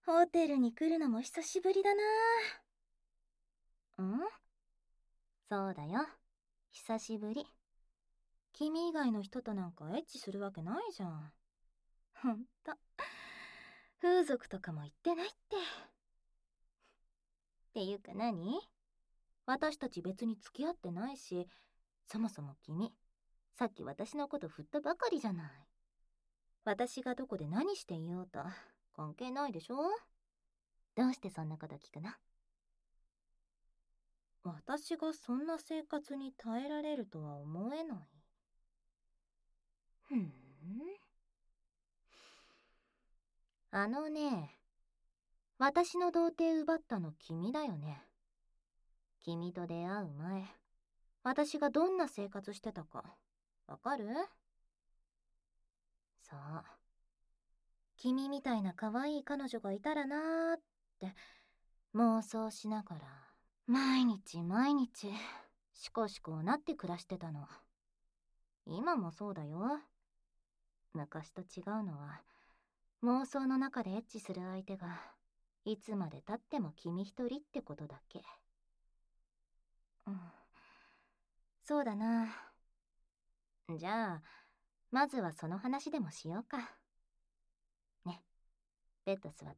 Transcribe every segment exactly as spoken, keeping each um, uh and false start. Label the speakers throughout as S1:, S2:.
S1: ホテルに来るのも久しぶりだな。ん？そうだよ。久しぶり。君以外の人となんかエッチするわけないじゃん。ほんと。風俗とかも行ってないって。っていうか何？私たち別に付き合ってないし、そもそも君、さっき私のこと振ったばかりじゃない。私がどこで何していようと関係ないでしょ？どうしてそんなこと聞くの？私がそんな生活に耐えられるとは思えない。ふん。あのね、私の童貞奪ったの君だよね。君と出会う前、私がどんな生活してたか、わかる？そう。君みたいな可愛い彼女がいたらなーって妄想しながら、毎日毎日、しこしこなって暮らしてたの。今もそうだよ。昔と違うのは、妄想の中でエッチする相手が、いつまで経っても君一人ってことだけ。うん。そうだな。じゃあ、まずはその話でもしようか。ね、ベッド座って。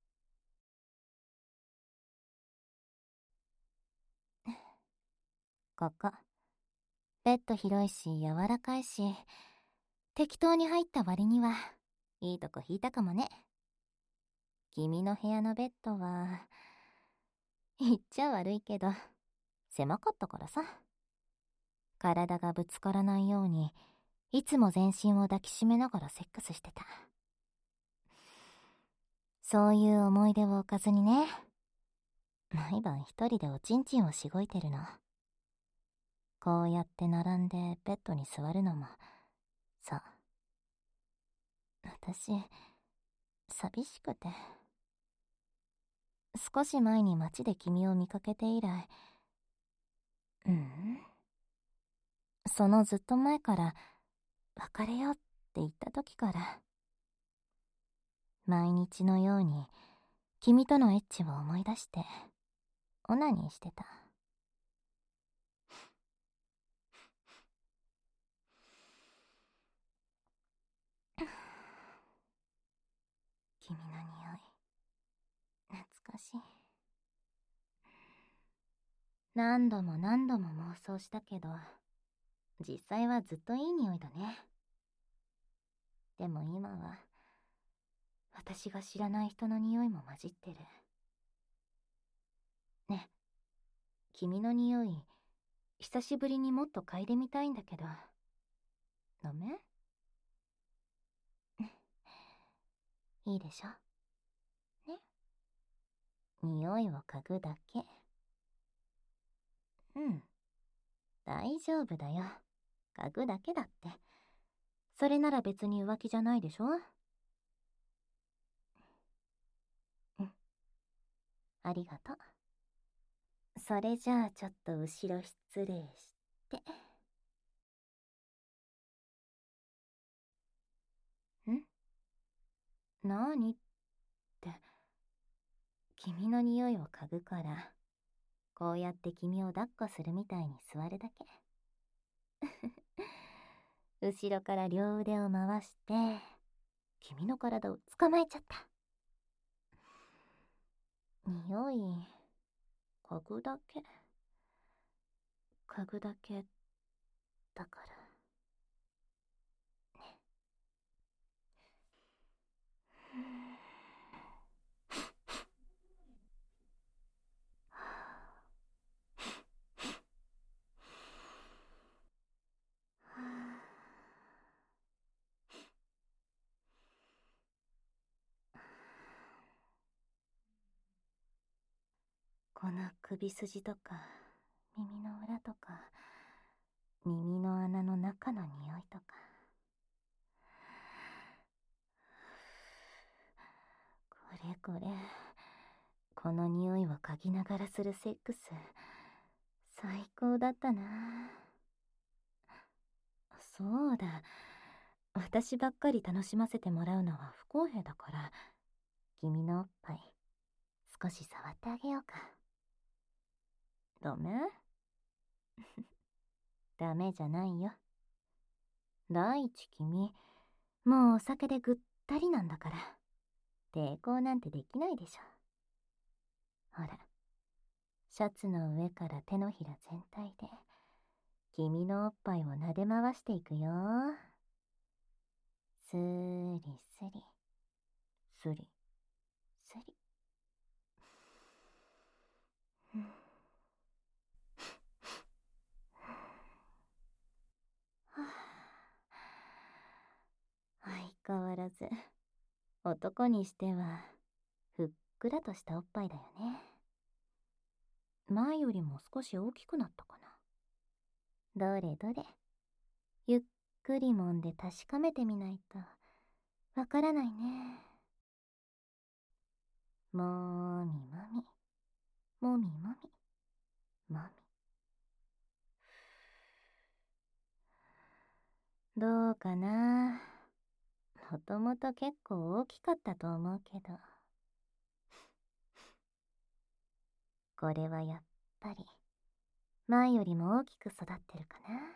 S1: ここ。ベッド広いし柔らかいし、適当に入った割には、いいとこ引いたかもね。君の部屋のベッドは、言っちゃ悪いけど、狭かったからさ。体がぶつからないように、いつも全身を抱きしめながらセックスしてた。そういう思い出を置かずにね、毎晩一人でおちんちんをしごいてるの。こうやって並んでベッドに座るのも、そう。私、寂しくて。少し前に街で君を見かけて以来、うん、そのずっと前から、別れようって言った時から、毎日のように君とのエッチを思い出して、オナニーしてた。君の匂い、懐かしい。何度も何度も妄想したけど、実際はずっといい匂いだね。でも今は、私が知らない人の匂いも混じってる。ね、君の匂い、久しぶりにもっと嗅いでみたいんだけど、ダメ？いいでしょ？ね。匂いを嗅ぐだけ。うん。大丈夫だよ。嗅ぐだけだって。それなら別に浮気じゃないでしょ？うん。ありがとう。それじゃあちょっと後ろ失礼して。ん？なーにって、君の匂いを嗅ぐから、こうやって君を抱っこするみたいに座るだけ。後ろから両腕を回して、君の体を捕まえちゃった。匂い、嗅ぐだけ。嗅ぐだけ、だから。この首筋とか、耳の裏とか、耳の穴の中の匂いとか。これこれ、この匂いを嗅ぎながらするセックス、最高だったな。そうだ、私ばっかり楽しませてもらうのは不公平だから、 君のおっぱい少し触ってあげようか。ダメ？ダメじゃないよ。第一君、もうお酒でぐったりなんだから、抵抗なんてできないでしょ。ほら、シャツの上から手のひら全体で、君のおっぱいを撫で回していくよ。スーリスリ、スリ、スリ。相変わらず、男にしては、ふっくらとしたおっぱいだよね。前よりも少し大きくなったかな。どれどれ。ゆっくり揉んで確かめてみないと、わからないね。もみもみ、もみもみ、もみ。どうかな。もともと結構大きかったと思うけど。これはやっぱり、前よりも大きく育ってるか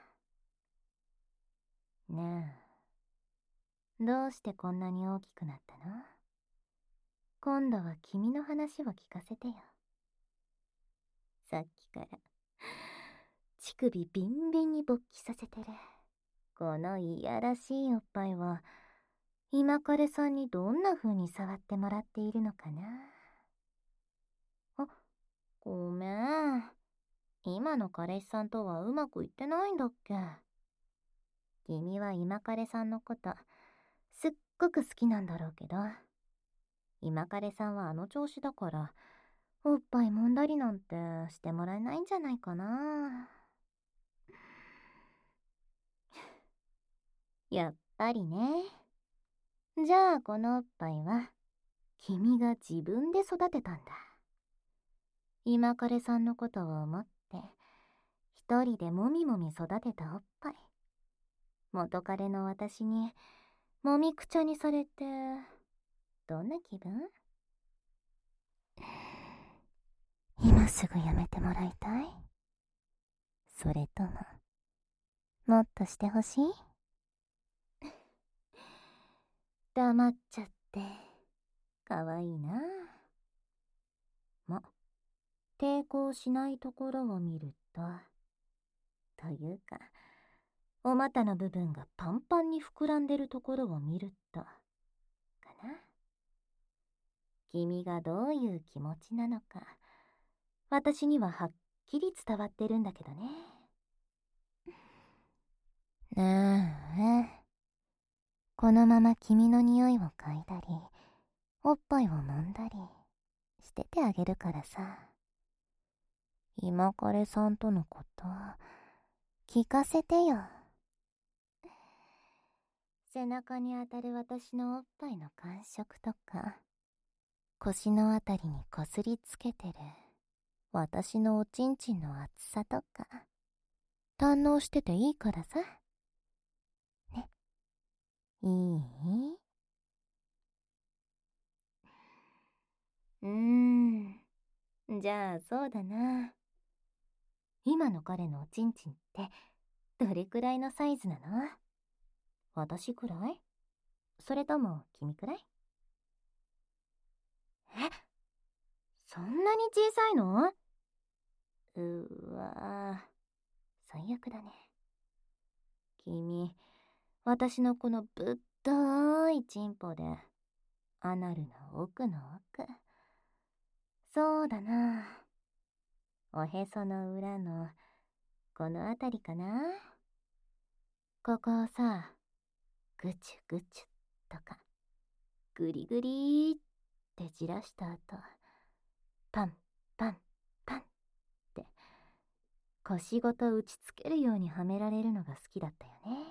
S1: な。ねえ、どうしてこんなに大きくなったの？今度は君の話を聞かせてよ。さっきから、乳首ビンビンに勃起させてる。このいやらしいおっぱいは、今彼さんにどんな風に触ってもらっているのかな。あ、ごめん。今の彼氏さんとはうまくいってないんだっけ？君は今彼さんのこと、すっごく好きなんだろうけど、今彼さんはあの調子だから、おっぱい揉んだりなんてしてもらえないんじゃないかな。やっぱりね。じゃあこのおっぱいは、君が自分で育てたんだ。今彼さんのことを思って、一人でもみもみ育てたおっぱい。元彼の私に、もみくちゃにされて、どんな気分？今すぐやめてもらいたい？それとも、もっとしてほしい？黙っちゃって、かわいいな。ま、抵抗しないところを見ると、というか、お股の部分がパンパンに膨らんでるところを見ると、かな。君がどういう気持ちなのか、私にははっきり伝わってるんだけどね。ねえ、このまま君の匂いを嗅いだり、おっぱいを揉んだりしててあげるからさ。今彼さんとのこと、聞かせてよ。背中に当たる私のおっぱいの感触とか、腰のあたりにこすりつけてる私のおちんちんの厚さとか、堪能してていいからさ。ね、いい？うーん、じゃあそうだな。今の彼のおちんちんってどれくらいのサイズなの？私くらい？それとも君くらい？え、そんなに小さいの？うわぁ、最悪だね。君、私のこのぶっといチンポで、アナルの奥の奥。そうだな。おへその裏の、このあたりかな。ここをさ、ぐちゅぐちゅとか、ぐりぐりってじらした後、パンパンパンって腰ごと打ちつけるようにはめられるのが好きだったよね。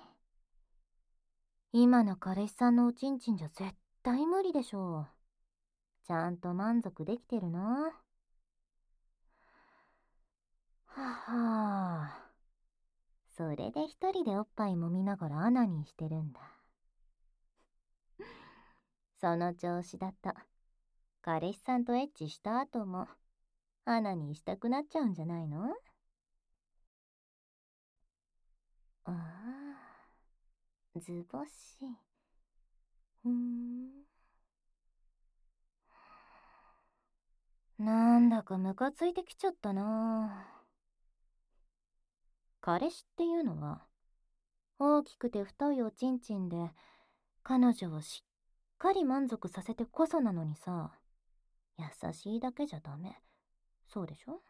S1: 今の彼氏さんのおちんちんじゃ絶対無理でしょう。ちゃんと満足できてるの？ははあ。それで一人でおっぱい揉みながらアナニーしてるんだ。その調子だと彼氏さんとエッチした後もアナにしたくなっちゃうんじゃないの？ああ、図星。ふーん。なんだかムカついてきちゃったな。彼氏っていうのは大きくて太いおちんちんで彼女をしっかり満足させてこそなのにさ、優しいだけじゃダメ。そうでしょ？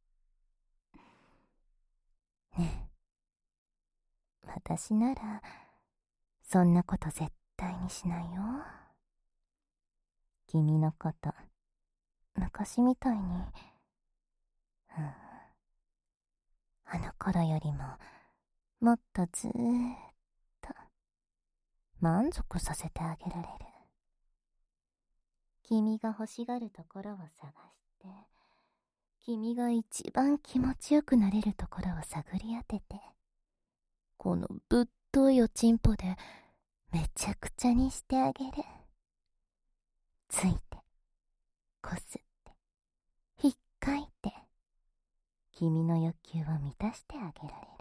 S1: ねえ、私ならそんなこと絶対にしないよ。君のこと昔みたいに、うん、あの頃よりももっとずーっと満足させてあげられる。君が欲しがるところを探して、君が一番気持ちよくなれるところを探り当てて、このぶっといおちんぽでめちゃくちゃにしてあげる。ついて、こすって、ひっかいて、君の欲求を満たしてあげられる。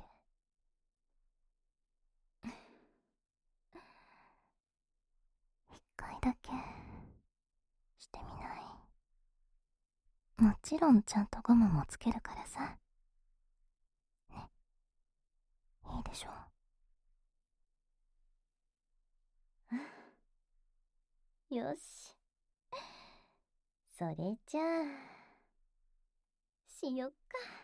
S1: 一回だけしてみない？もちろんちゃんとゴムもつけるからさ。ね、いいでしょ？よし。それじゃあ、しよっか。